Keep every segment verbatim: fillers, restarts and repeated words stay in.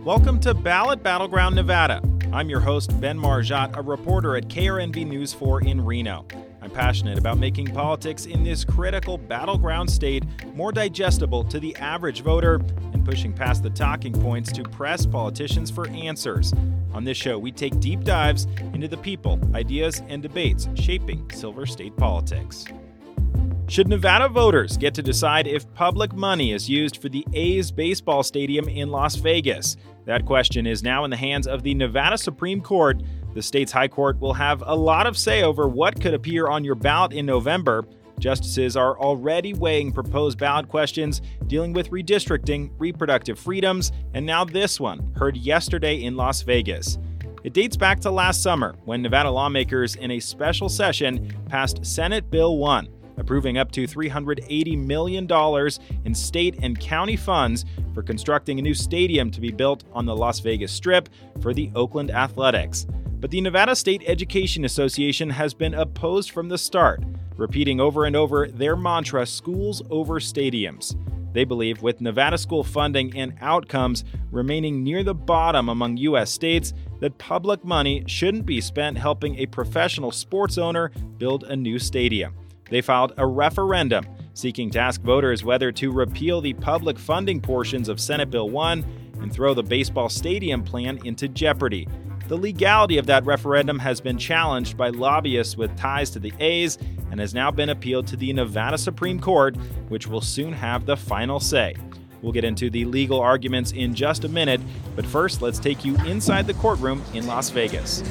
Welcome to Ballot Battleground Nevada. I'm your host, Ben Marjat, a reporter at K R N V News four in Reno. I'm passionate about making politics in this critical battleground state more digestible to the average voter and pushing past the talking points to press politicians for answers. On this show, we take deep dives into the people, ideas, and debates shaping Silver State politics. Should Nevada voters get to decide if public money is used for the A's baseball stadium in Las Vegas? That question is now in the hands of the Nevada Supreme Court. The state's high court will have a lot of say over what could appear on your ballot in November. Justices are already weighing proposed ballot questions dealing with redistricting, reproductive freedoms, and now this one, heard yesterday in Las Vegas. It dates back to last summer when Nevada lawmakers in a special session passed Senate Bill one, approving up to three hundred eighty million dollars in state and county funds for constructing a new stadium to be built on the Las Vegas Strip for the Oakland Athletics. But the Nevada State Education Association has been opposed from the start, repeating over and over their mantra, schools over stadiums. They believe with Nevada school funding and outcomes remaining near the bottom among U S states, that public money shouldn't be spent helping a professional sports owner build a new stadium. They filed a referendum seeking to ask voters whether to repeal the public funding portions of Senate Bill one and throw the baseball stadium plan into jeopardy. The legality of that referendum has been challenged by lobbyists with ties to the A's and has now been appealed to the Nevada Supreme Court, which will soon have the final say. We'll get into the legal arguments in just a minute, but first let's take you inside the courtroom in Las Vegas.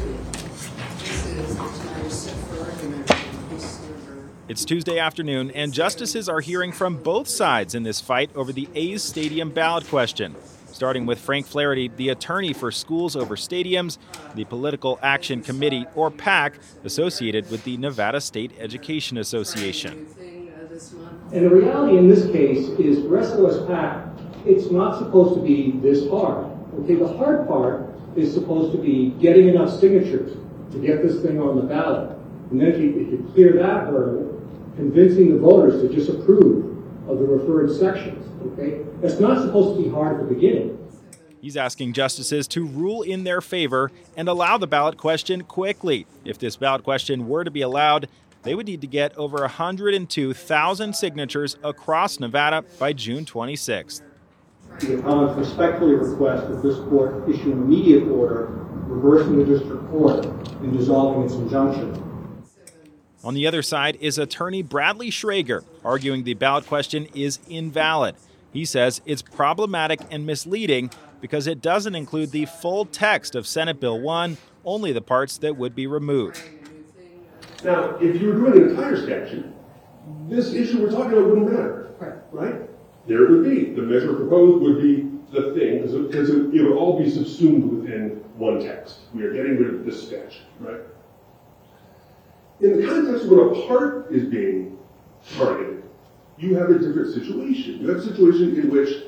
It's Tuesday afternoon, and justices are hearing from both sides in this fight over the A's stadium ballot question. Starting with Frank Flaherty, the attorney for Schools Over Stadiums, the Political Action Committee, or PAC, associated with the Nevada State Education Association. And the reality in this case is, for S O S PAC, it's not supposed to be this hard. Okay, the hard part is supposed to be getting enough signatures to get this thing on the ballot. And then if you, if you clear that hurdle, convincing the voters to disapprove of the referred sections, okay? That's not supposed to be hard at the beginning. He's asking justices to rule in their favor and allow the ballot question quickly. If this ballot question were to be allowed, they would need to get over one hundred two thousand signatures across Nevada by June twenty-sixth. The appellants respectfully request that this court issue an immediate order reversing the district court and dissolving its injunction. On the other side is attorney Bradley Schrager, arguing the ballot question is invalid. He says it's problematic and misleading because it doesn't include the full text of Senate Bill one, only the parts that would be removed. Now, if you were doing an entire statute, this issue we're talking about wouldn't matter, right? right? There it would be. The measure proposed would be the thing, because it, it would all be subsumed within one text. We are getting rid of this statute, right? In the context of when a part is being targeted, you have a different situation. You have a situation in which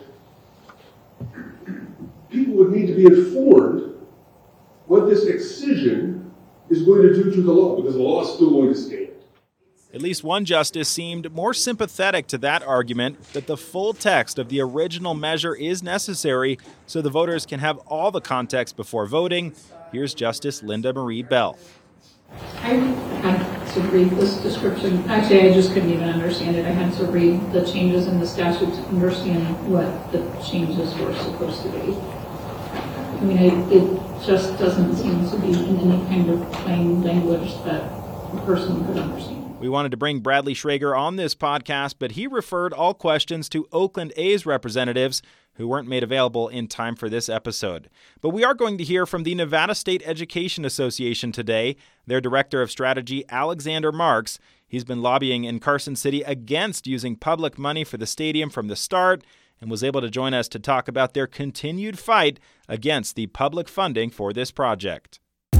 people would need to be informed what this excision is going to do to the law, because the law is still going to stand. At least one justice seemed more sympathetic to that argument that the full text of the original measure is necessary so the voters can have all the context before voting. Here's Justice Linda Marie Bell. I had to read this description. Actually, I just couldn't even understand it. I had to read the changes in the statute to understand what the changes were supposed to be. I mean, it, it just doesn't seem to be in any kind of plain language that a person could understand. We wanted to bring Bradley Schrager on this podcast, but he referred all questions to Oakland A's representatives who weren't made available in time for this episode. But we are going to hear from the Nevada State Education Association today. Their director of strategy, Alexander Marks, he's been lobbying in Carson City against using public money for the stadium from the start and was able to join us to talk about their continued fight against the public funding for this project.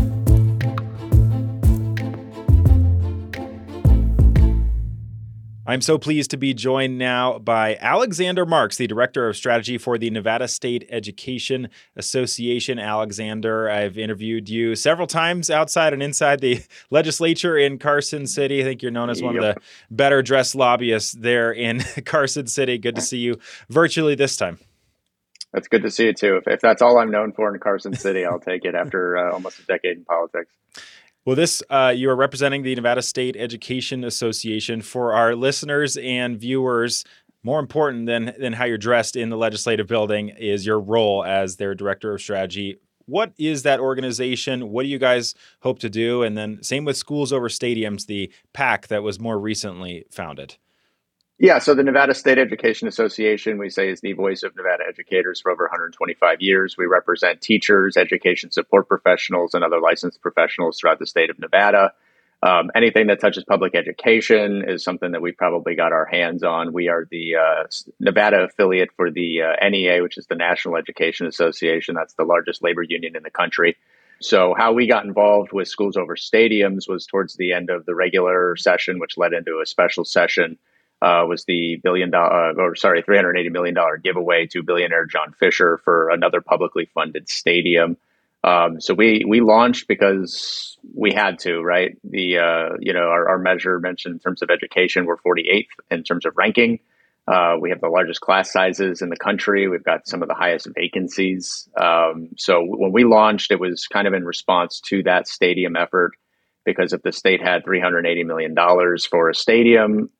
I'm so pleased to be joined now by Alexander Marks, the Director of Strategy for the Nevada State Education Association. Alexander, I've interviewed you several times outside and inside the legislature in Carson City. I think you're known as one yep. of the better dressed lobbyists there in Carson City. Good to see you virtually this time. That's good to see it too. If, if that's all I'm known for in Carson City, I'll take it after uh, almost a decade in politics. Well, this uh, you are representing the Nevada State Education Association. For our listeners and viewers, more important than than how you're dressed in the legislative building is your role as their director of strategy. What is that organization? What do you guys hope to do? And then same with Schools Over Stadiums, the PAC that was more recently founded. Yeah, so the Nevada State Education Association, we say, is the voice of Nevada educators for over one hundred twenty-five years. We represent teachers, education support professionals, and other licensed professionals throughout the state of Nevada. Um, anything that touches public education is something that we probably got our hands on. We are the uh, Nevada affiliate for the uh, N E A, which is the National Education Association. That's the largest labor union in the country. So how we got involved with Schools Over Stadiums was towards the end of the regular session, which led into a special session. Uh, was the billion dollar, or sorry, three hundred eighty million dollars giveaway to billionaire John Fisher for another publicly funded stadium. Um, so we we launched because we had to, right? The uh, you know our, our measure mentioned in terms of education, we're forty-eighth in terms of ranking. Uh, we have the largest class sizes in the country. We've got some of the highest vacancies. Um, so when we launched, it was kind of in response to that stadium effort, because if the state had three hundred eighty million dollars for a stadium,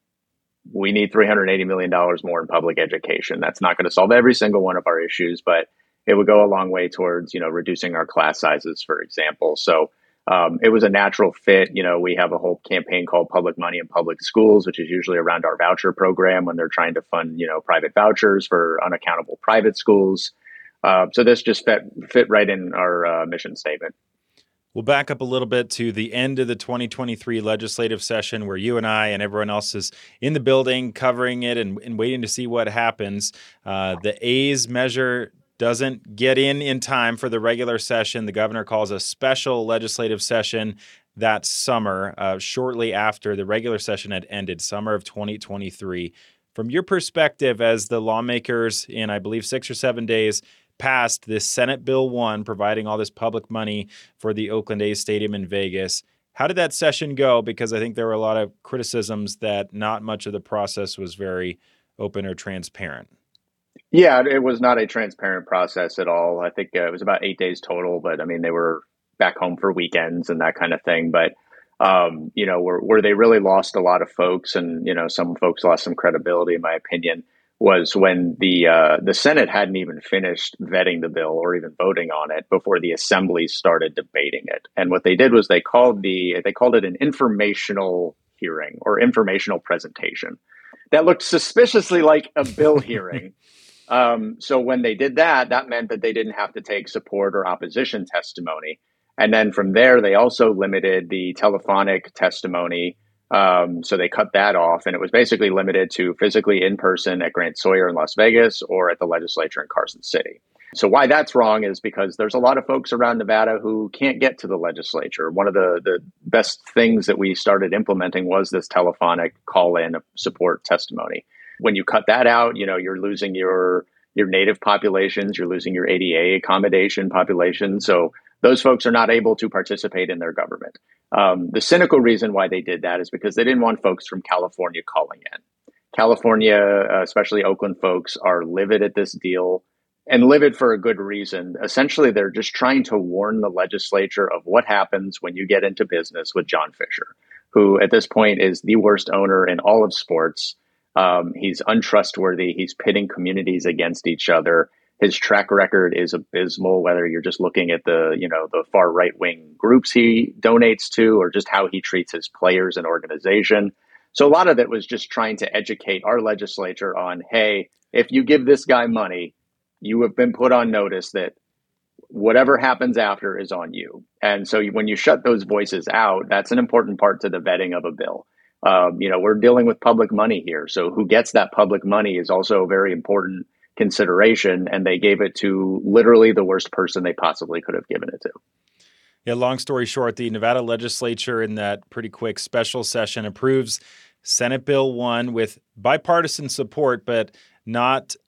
we need three hundred eighty million dollars more in public education. That's not going to solve every single one of our issues, but it would go a long way towards, you know, reducing our class sizes, for example. So um, it was a natural fit. You know, we have a whole campaign called Public Money in Public Schools, which is usually around our voucher program when they're trying to fund, you know, private vouchers for unaccountable private schools. Uh, so this just fit, fit right in our uh, mission statement. We'll back up a little bit to the end of the twenty twenty-three legislative session where you and I and everyone else is in the building covering it and, and waiting to see what happens. Uh, the A's measure doesn't get in in time for the regular session. The governor calls a special legislative session that summer, uh, shortly after the regular session had ended, summer of twenty twenty-three. From your perspective as the lawmakers in, I believe, six or seven days passed this Senate Bill one, providing all this public money for the Oakland A's stadium in Vegas. How did that session go? Because I think there were a lot of criticisms that not much of the process was very open or transparent. Yeah, it was not a transparent process at all. I think uh, it was about eight days total, but I mean, they were back home for weekends and that kind of thing. But, um, you know, where, where they really lost a lot of folks, and, you know, some folks lost some credibility, in my opinion, was when the uh, the Senate hadn't even finished vetting the bill or even voting on it before the Assembly started debating it. And what they did was they called the they called it an informational hearing or informational presentation that looked suspiciously like a bill hearing. Um, so when they did that, that meant that they didn't have to take support or opposition testimony. And then from there, they also limited the telephonic testimony. Um, so they cut that off, and it was basically limited to physically in person at Grant Sawyer in Las Vegas or at the legislature in Carson City. So why that's wrong is because there's a lot of folks around Nevada who can't get to the legislature. One of the, the best things that we started implementing was this telephonic call-in support testimony. When you cut that out, you know, you're losing your your native populations, you're losing your A D A accommodation population. So those folks are not able to participate in their government. Um, the cynical reason why they did that is because they didn't want folks from California calling in. California, uh, especially Oakland folks, are livid at this deal, and livid for a good reason. Essentially, they're just trying to warn the legislature of what happens when you get into business with John Fisher, who at this point is the worst owner in all of sports. Um, he's untrustworthy. He's pitting communities against each other. His track record is abysmal, whether you're just looking at the, you know, the far right wing groups he donates to, or just how he treats his players and organization. So a lot of it was just trying to educate our legislature on, hey, if you give this guy money, you have been put on notice that whatever happens after is on you. And so when you shut those voices out, that's an important part to the vetting of a bill. Um, you know, we're dealing with public money here. So who gets that public money is also a very important consideration. And they gave it to literally the worst person they possibly could have given it to. Yeah, long story short, the Nevada legislature in that pretty quick special session approves Senate Bill one with bipartisan support, but not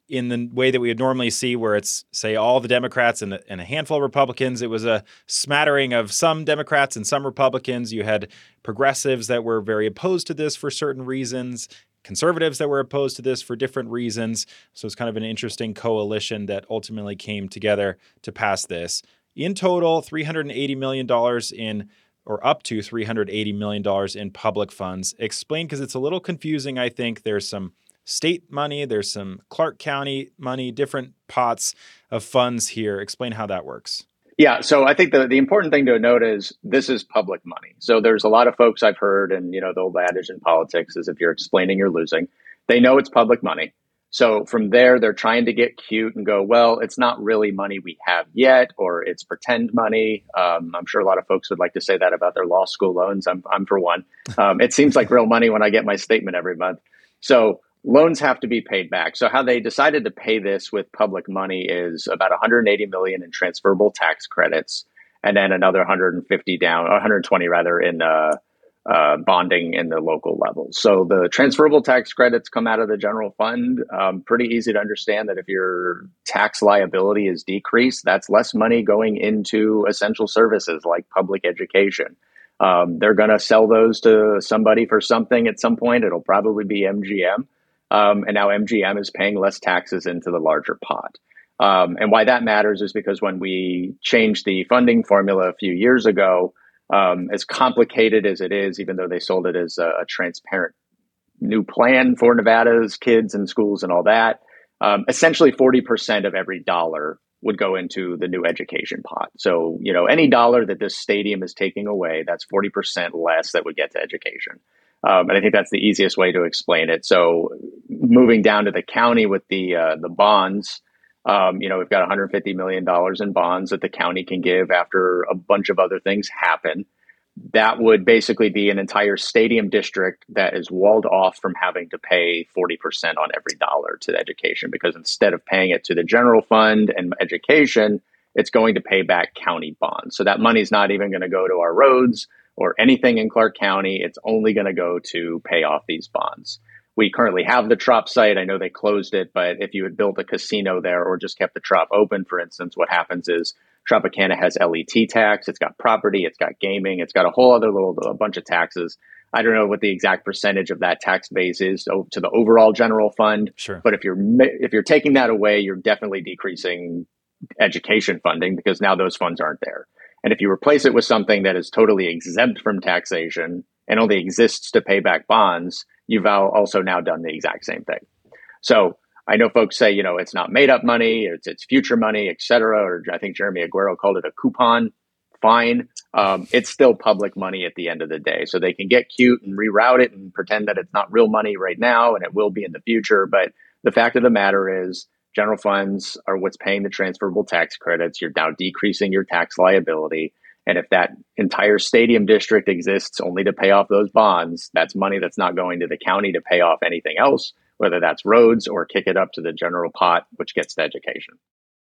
in the way that we would normally see, where it's, say, all the Democrats and, and a handful of Republicans. It was a smattering of some Democrats and some Republicans. You had progressives that were very opposed to this for certain reasons, conservatives that were opposed to this for different reasons. So it's kind of an interesting coalition that ultimately came together to pass this. In total, three hundred eighty million dollars in, or up to three hundred eighty million dollars in public funds. Explain, because it's a little confusing, I think. There's some state money, there's some Clark County money, different pots of funds here. Explain how that works. Yeah, so I think the, the important thing to note is this is public money. So there's a lot of folks I've heard, and you know, the old adage in politics is if you're explaining, you're losing. They know it's public money. So from there, they're trying to get cute and go, well, it's not really money we have yet, or it's pretend money. Um, I'm sure a lot of folks would like to say that about their law school loans. I'm, I'm for one. Um, it seems like real money when I get my statement every month. So loans have to be paid back. So how they decided to pay this with public money is about one hundred eighty million dollars in transferable tax credits, and then another one hundred fifty down, or one hundred twenty rather, in uh, uh, bonding in the local level. So the transferable tax credits come out of the general fund. Um, pretty easy to understand that if your tax liability is decreased, that's less money going into essential services like public education. Um, they're going to sell those to somebody for something at some point. It'll probably be M G M. Um, and now M G M is paying less taxes into the larger pot. Um, and why that matters is because when we changed the funding formula a few years ago, um, as complicated as it is, even though they sold it as a, a transparent new plan for Nevada's kids and schools and all that, um, essentially forty percent of every dollar would go into the new education pot. So, you know, any dollar that this stadium is taking away, that's forty percent less that would get to education. Um, and I think that's the easiest way to explain it. So moving down to the county with the uh, the bonds, um, you know, we've got one hundred fifty million dollars in bonds that the county can give after a bunch of other things happen. That would basically be an entire stadium district that is walled off from having to pay forty percent on every dollar to education, because instead of paying it to the general fund and education, it's going to pay back county bonds. So that money's not even going to go to our roads or anything in Clark County. It's only going to go to pay off these bonds. We currently have the Trop site. I know they closed it, but if you had built a casino there or just kept the Trop open, for instance, what happens is Tropicana has L E T tax, it's got property, it's got gaming, it's got a whole other little a bunch of taxes. I don't know what the exact percentage of that tax base is to, to the overall general fund. Sure. But if you're if you're taking that away, you're definitely decreasing education funding, because now those funds aren't there. And if you replace it with something that is totally exempt from taxation and only exists to pay back bonds, you've also now done the exact same thing. So I know folks say, you know, it's not made up money, it's it's future money, et cetera. Or I think Jeremy Aguero called it a coupon. Fine. Um, it's still public money at the end of the day. So they can get cute and reroute it and pretend that it's not real money right now and it will be in the future. But the fact of the matter is, general funds are what's paying the transferable tax credits. You're now decreasing your tax liability. And if that entire stadium district exists only to pay off those bonds, that's money that's not going to the county to pay off anything else, whether that's roads or kick it up to the general pot, which gets to education.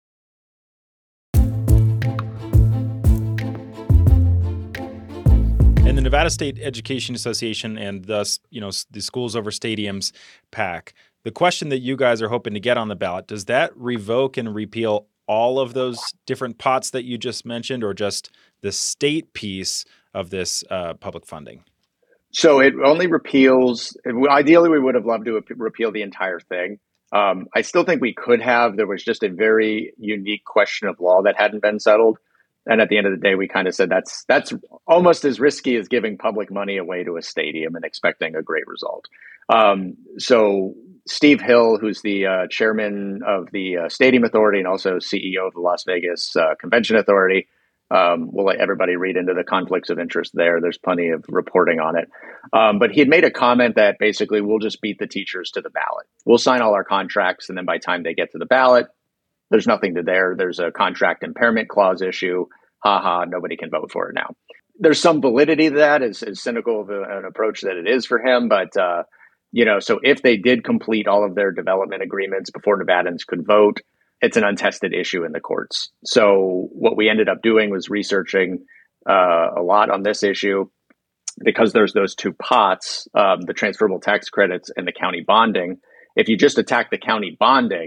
And the Nevada State Education Association, and thus, you know, the Schools Over Stadiums PAC, the question that you guys are hoping to get on the ballot, does that revoke and repeal all of those different pots that you just mentioned, or just the state piece of this uh, public funding? So it only repeals, ideally we would have loved to repeal the entire thing. Um, I still think we could have. There was just a very unique question of law that hadn't been settled. And at the end of the day, we kind of said that's that's almost as risky as giving public money away to a stadium and expecting a great result. Um, so Steve Hill, who's the uh, chairman of the uh, Stadium Authority and also C E O of the Las Vegas uh, Convention Authority, um, we'll let everybody read into the conflicts of interest there. There's plenty of reporting on it. Um, but he had made a comment that basically we'll just beat the teachers to the ballot. We'll sign all our contracts, and then by the time they get to the ballot, there's nothing to there. There's a contract impairment clause issue. Ha ha, nobody can vote for it now. There's some validity to that, as, as cynical of a, an approach that it is for him. But, uh, you know, so if they did complete all of their development agreements before Nevadans could vote, it's an untested issue in the courts. So what we ended up doing was researching uh, a lot on this issue, because there's those two pots, um, the transferable tax credits and the county bonding. If you just attack the county bonding,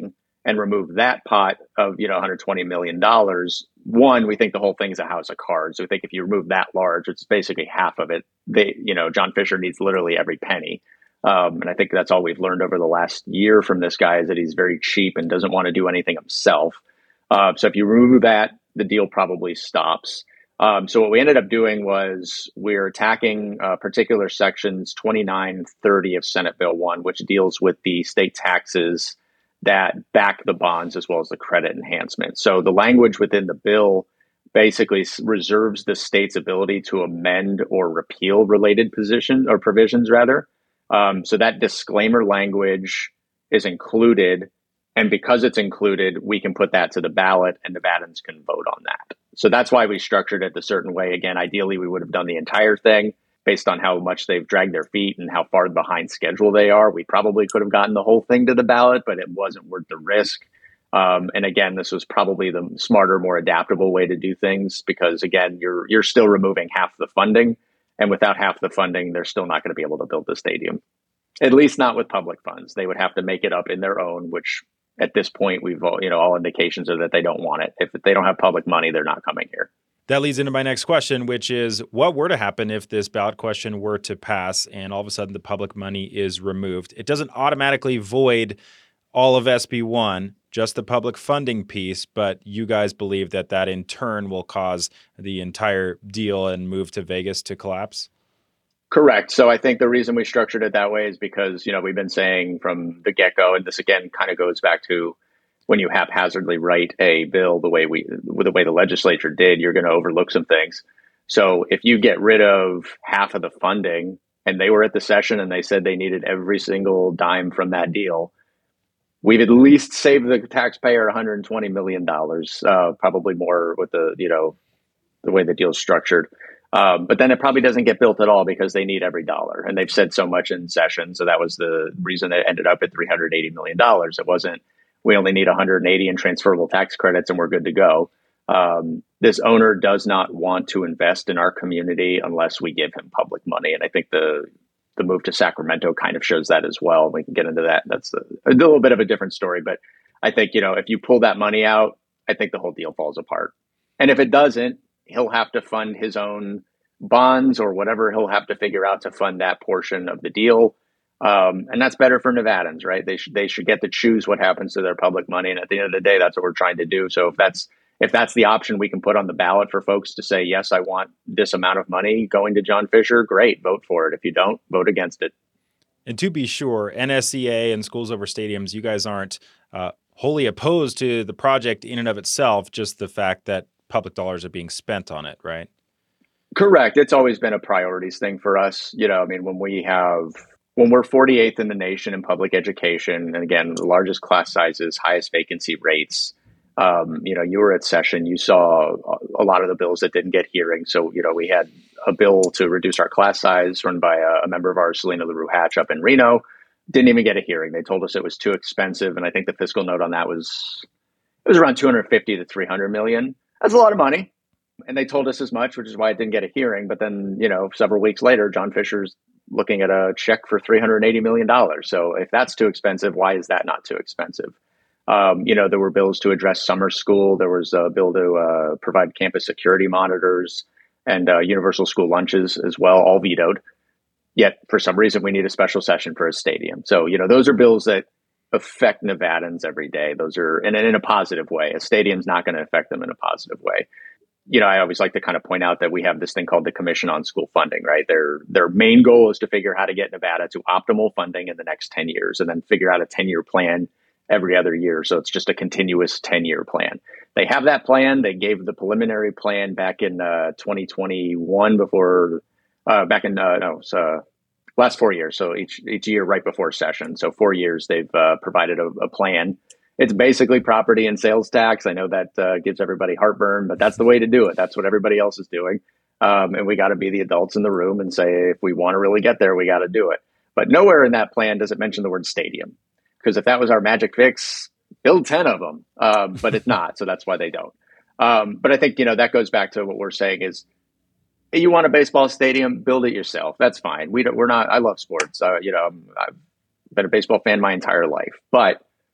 and remove that pot of, you know, one hundred twenty million dollars, one, we think the whole thing's a house of cards. We think if you remove that large, it's basically half of it. They, you know, John Fisher needs literally every penny. Um, and I think that's all we've learned over the last year from this guy is that he's very cheap and doesn't want to do anything himself. Uh, so if you remove that, the deal probably stops. Um, so what we ended up doing was we're attacking uh, particular sections twenty-nine and thirty of Senate Bill one, which deals with the state taxes that back the bonds as well as the credit enhancement. So the language within the bill basically reserves the state's ability to amend or repeal related positions or provisions rather. Um, so that disclaimer language is included. And because it's included, we can put that to the ballot and Nevadans can vote on that. So that's why we structured it a certain way. Again, ideally, we would have done the entire thing based on how much they've dragged their feet and how far behind schedule they are. We probably could have gotten the whole thing to the ballot, but it wasn't worth the risk. Um, and again, this was probably the smarter, more adaptable way to do things because, again, you're you're still removing half the funding. And without half the funding, they're still not going to be able to build the stadium, at least not with public funds. They would have to make it up in their own, which at this point, we've all, you know, all indications are that they don't want it. If they don't have public money, they're not coming here. That leads into my next question, which is what were to happen if this ballot question were to pass and all of a sudden the public money is removed? It doesn't automatically void all of S B one, just the public funding piece, but you guys believe that that in turn will cause the entire deal and move to Vegas to collapse? Correct. So I think the reason we structured it that way is because, you know, we've been saying from the get-go, and this again kind of goes back to when you haphazardly write a bill the way we, the way the legislature did, you're going to overlook some things. So if you get rid of half of the funding, and they were at the session and they said they needed every single dime from that deal, we've at least saved the taxpayer one hundred twenty million dollars, uh, probably more with the, you know, the way the deal is structured. Um, but then it probably doesn't get built at all because they need every dollar. And they've said so much in session. So that was the reason it ended up at three hundred eighty million dollars. It wasn't, we only need one hundred eighty in transferable tax credits and we're good to go. Um, this owner does not want to invest in our community unless we give him public money. And I think the the move to Sacramento kind of shows that as well. We can get into that. That's a, a little bit of a different story. But I think, you know, if you pull that money out, I think the whole deal falls apart. And if it doesn't, he'll have to fund his own bonds or whatever he'll have to figure out to fund that portion of the deal. Um, and that's better for Nevadans, right? They should they should get to choose what happens to their public money. And at the end of the day, that's what we're trying to do. So if that's if that's the option we can put on the ballot for folks to say, yes, I want this amount of money going to John Fisher, great, vote for it. If you don't, vote against it. And to be sure, N S C A and Schools Over Stadiums, you guys aren't uh, wholly opposed to the project in and of itself, just the fact that public dollars are being spent on it, right? Correct. It's always been a priorities thing for us. You know, I mean, when we have, when we're forty-eighth in the nation in public education, and again, the largest class sizes, highest vacancy rates, um, you know, you were at session, you saw a lot of the bills that didn't get hearings. So, you know, we had a bill to reduce our class size run by a, a member of ours, Selena LaRue Hatch up in Reno, didn't even get a hearing. They told us it was too expensive. And I think the fiscal note on that was, it was around two hundred fifty to three hundred million. That's a lot of money. And they told us as much, which is why it didn't get a hearing. But then, you know, several weeks later, John Fisher's looking at a check for three hundred eighty million dollars. So if that's too expensive, why is that not too expensive? Um, you know, there were bills to address summer school. There was a bill to uh, provide campus security monitors and uh, universal school lunches as well, all vetoed. Yet for some reason, we need a special session for a stadium. So, you know, those are bills that affect Nevadans every day. Those are, and in a positive way. A stadium's not going to affect them in a positive way. You know, I always like to kind of point out that we have this thing called the Commission on School Funding, right? Their their main goal is to figure out how to get Nevada to optimal funding in the next ten years and then figure out a ten-year plan every other year. So it's just a continuous ten-year plan. They have that plan. They gave the preliminary plan back in uh, twenty twenty-one before, uh, back in, uh, no, it's, uh, last four years. So each each year right before session. So four years they've uh, provided a, a plan. It's basically property and sales tax. I know that uh, gives everybody heartburn, but that's the way to do it. That's what everybody else is doing. Um, and we got to be the adults in the room and say, if we want to really get there, we got to do it. But nowhere in that plan does it mention the word stadium. Because if that was our magic fix, build ten of them. Um, but it's not. So that's why they don't. Um, but I think, you know, that goes back to what we're saying is, you want a baseball stadium, build it yourself. That's fine. We don't, we're not, I love sports. Uh, you know, I've been a baseball fan my entire life. But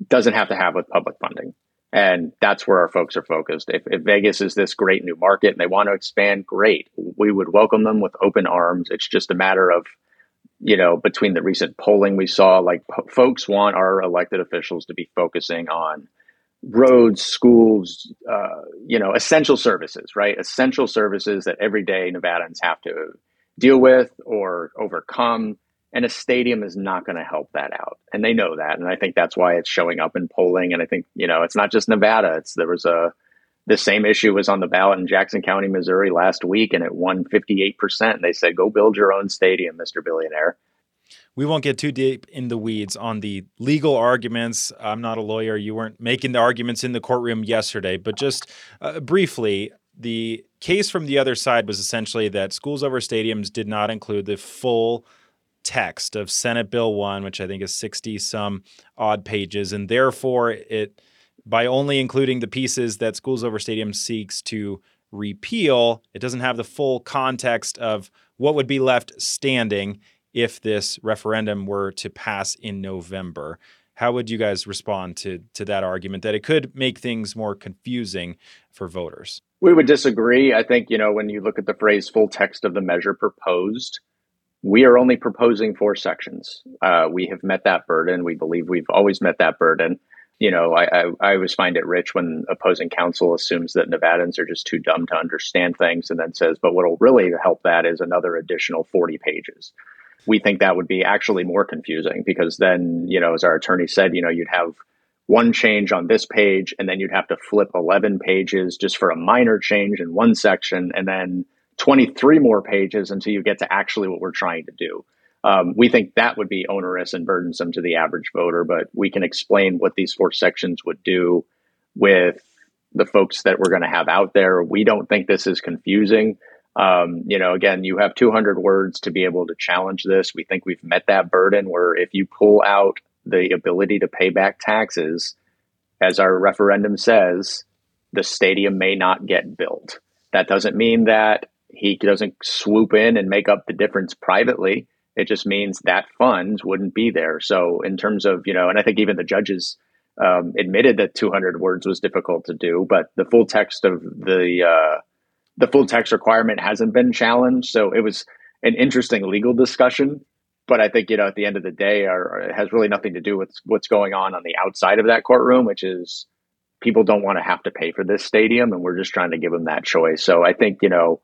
doesn't have to have with public funding. And that's where our folks are focused. If, if Vegas is this great new market and they want to expand, great. We would welcome them with open arms. It's just a matter of, you know, between the recent polling we saw, like po- folks want our elected officials to be focusing on roads, schools, uh, you know, essential services, right? Essential services that everyday Nevadans have to deal with or overcome. And a stadium is not going to help that out. And they know that. And I think that's why it's showing up in polling. And I think, you know, it's not just Nevada. It's there was a the same issue was on the ballot in Jackson County, Missouri last week, and it won fifty-eight percent. They said, go build your own stadium, Mister Billionaire. We won't get too deep in the weeds on the legal arguments. I'm not a lawyer. You weren't making the arguments in the courtroom yesterday, but just uh, briefly, the case from the other side was essentially that schools over stadiums did not include the full text of Senate Bill one, which I think is sixty some odd pages. And therefore it, by only including the pieces that schools over stadiums seeks to repeal, it doesn't have the full context of what would be left standing if this referendum were to pass in November. How would you guys respond to, to that argument that it could make things more confusing for voters? We would disagree. I think, you know, when you look at the phrase full text of the measure proposed, we are only proposing four sections. Uh, we have met that burden. We believe we've always met that burden. You know, I, I, I always find it rich when opposing counsel assumes that Nevadans are just too dumb to understand things and then says, but what will really help that is another additional forty pages. We think that would be actually more confusing because then, you know, as our attorney said, you know, you'd have one change on this page and then you'd have to flip eleven pages just for a minor change in one section and then twenty-three more pages until you get to actually what we're trying to do. Um, we think that would be onerous and burdensome to the average voter, but we can explain what these four sections would do with the folks that we're going to have out there. We don't think this is confusing. Um, you know, again, you have two hundred words to be able to challenge this. We think we've met that burden where if you pull out the ability to pay back taxes, as our referendum says, the stadium may not get built. That doesn't mean that he doesn't swoop in and make up the difference privately. It just means that funds wouldn't be there. So in terms of, you know, and I think even the judges um, admitted that two hundred words was difficult to do, but the full text of the uh, the full text requirement hasn't been challenged. So it was an interesting legal discussion. But I think, you know, at the end of the day, our, it has really nothing to do with what's going on on the outside of that courtroom, which is people don't want to have to pay for this stadium. And we're just trying to give them that choice. So I think, you know,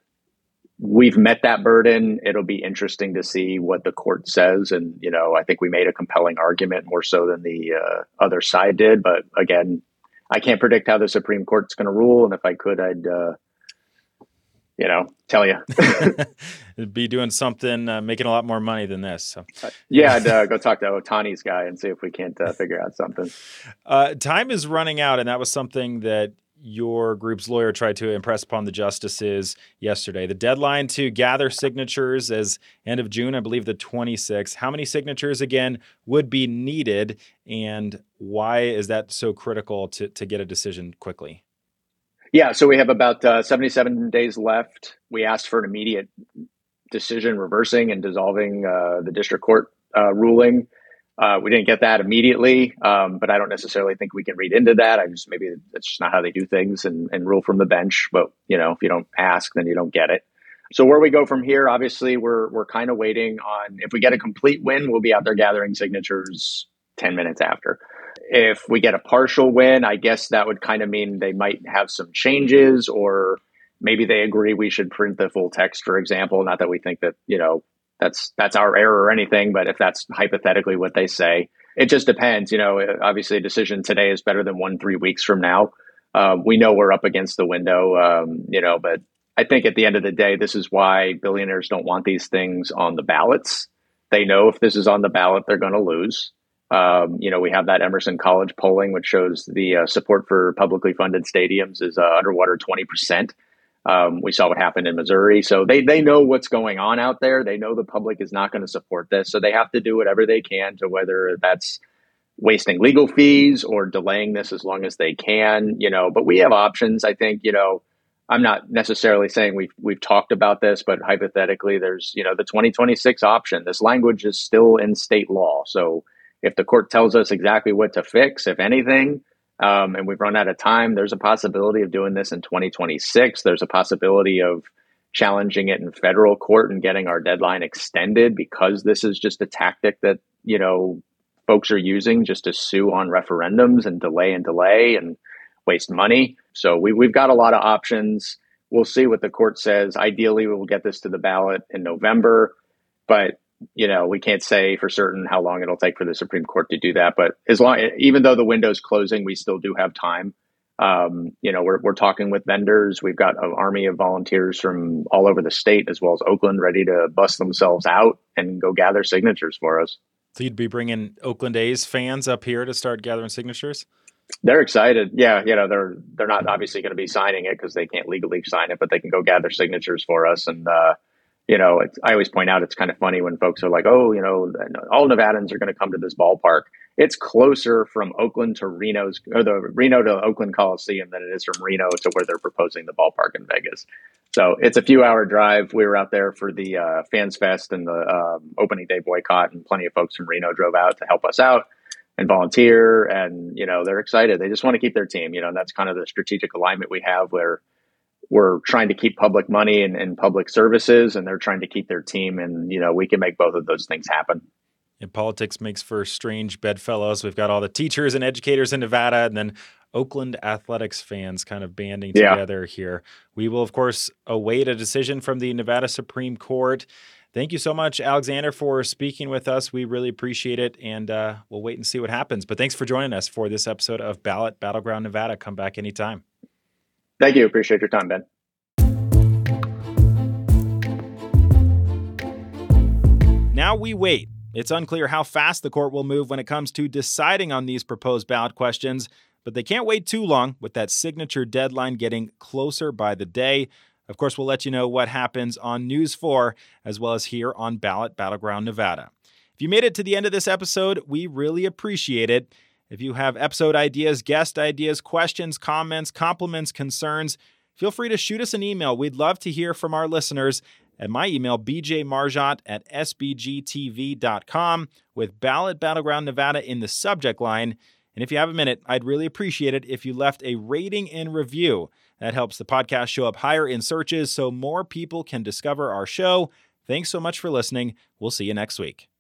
we've met that burden. It'll be interesting to see what the court says. And, you know, I think we made a compelling argument more so than the uh, other side did. But again, I can't predict how the Supreme Court's going to rule. And if I could, I'd, uh, you know, tell you. It'd be doing something, uh, making a lot more money than this. So. Uh, yeah, I'd uh, go talk to Otani's guy and see if we can't uh, figure out something. Uh, time is running out, and that was something that your group's lawyer tried to impress upon the justices yesterday. The deadline to gather signatures is end of June, I believe the twenty-sixth. How many signatures, again, would be needed, and why is that so critical to, to get a decision quickly? Yeah, so we have about uh, seventy-seven days left. We asked for an immediate decision reversing and dissolving uh, the district court uh, ruling. Uh, we didn't get that immediately, um, but I don't necessarily think we can read into that. I just maybe that's just not how they do things and, and rule from the bench. But, you know, if you don't ask, then you don't get it. So where we go from here, obviously, we're we're kind of waiting on if we get a complete win, we'll be out there gathering signatures ten minutes after. If we get a partial win, I guess that would kind of mean they might have some changes, or maybe they agree we should print the full text, for example. Not that we think that, you know, that's that's our error or anything, but if that's hypothetically what they say, it just depends. You know, obviously a decision today is better than one three weeks from now. Uh, we know we're up against the window, um, you know, but I think at the end of the day, this is why billionaires don't want these things on the ballots. They know if this is on the ballot, they're going to lose. Um, you know, we have that Emerson College polling, which shows the uh, support for publicly funded stadiums is uh, underwater twenty percent. Um, we saw what happened in Missouri. So they, they know what's going on out there. They know the public is not going to support this. So they have to do whatever they can to, whether that's wasting legal fees or delaying this as long as they can, you know, but we have options. I think, you know, I'm not necessarily saying we've, we've talked about this, but hypothetically there's, you know, the twenty twenty-six option. This language is still in state law. So If the court tells us exactly what to fix, if anything, um, and we've run out of time, there's a possibility of doing this in twenty twenty-six. There's a possibility of challenging it in federal court and getting our deadline extended, because this is just a tactic that, you know, folks are using just to sue on referendums and delay and delay and waste money. So we, we've got a lot of options. We'll see what the court says. Ideally, we'll get this to the ballot in November, but you know, we can't say for certain how long it'll take for the Supreme Court to do that. But as long, even though the window's closing, we still do have time. Um, you know, we're we're talking with vendors. We've got an army of volunteers from all over the state, as well as Oakland, ready to bust themselves out and go gather signatures for us. So you'd be bringing Oakland A's fans up here to start gathering signatures? They're excited. Yeah, you know, they're they're not obviously going to be signing it because they can't legally sign it, but they can go gather signatures for us. And uh, you know, it's, I always point out it's kind of funny when folks are like, "Oh, you know, all Nevadans are going to come to this ballpark." It's closer from Oakland to Reno's, or the Reno to Oakland Coliseum, than it is from Reno to where they're proposing the ballpark in Vegas. So it's a few hour drive. We were out there for the uh, Fans Fest and the um, opening day boycott, and plenty of folks from Reno drove out to help us out and volunteer. And, you know, they're excited. They just want to keep their team. You know, and that's kind of the strategic alignment we have, where we're trying to keep public money and, and public services, and they're trying to keep their team. And, you know, we can make both of those things happen. And politics makes for strange bedfellows. We've got all the teachers and educators in Nevada, and then Oakland athletics fans kind of banding Yeah. together here. We will, of course, await a decision from the Nevada Supreme Court. Thank you so much, Alexander, for speaking with us. We really appreciate it, and uh, we'll wait and see what happens. But thanks for joining us for this episode of Ballot Battleground Nevada. Come back anytime. Thank you. Appreciate your time, Ben. Now we wait. It's unclear how fast the court will move when it comes to deciding on these proposed ballot questions, but they can't wait too long, with that signature deadline getting closer by the day. Of course, we'll let you know what happens on News four, as well as here on Ballot Battleground Nevada. If you made it to the end of this episode, we really appreciate it. If you have episode ideas, guest ideas, questions, comments, compliments, concerns, feel free to shoot us an email. We'd love to hear from our listeners. At my email, b j marjat at s b g t v dot com, with Ballot Battleground Nevada in the subject line. And if you have a minute, I'd really appreciate it if you left a rating and review. That helps the podcast show up higher in searches so more people can discover our show. Thanks so much for listening. We'll see you next week.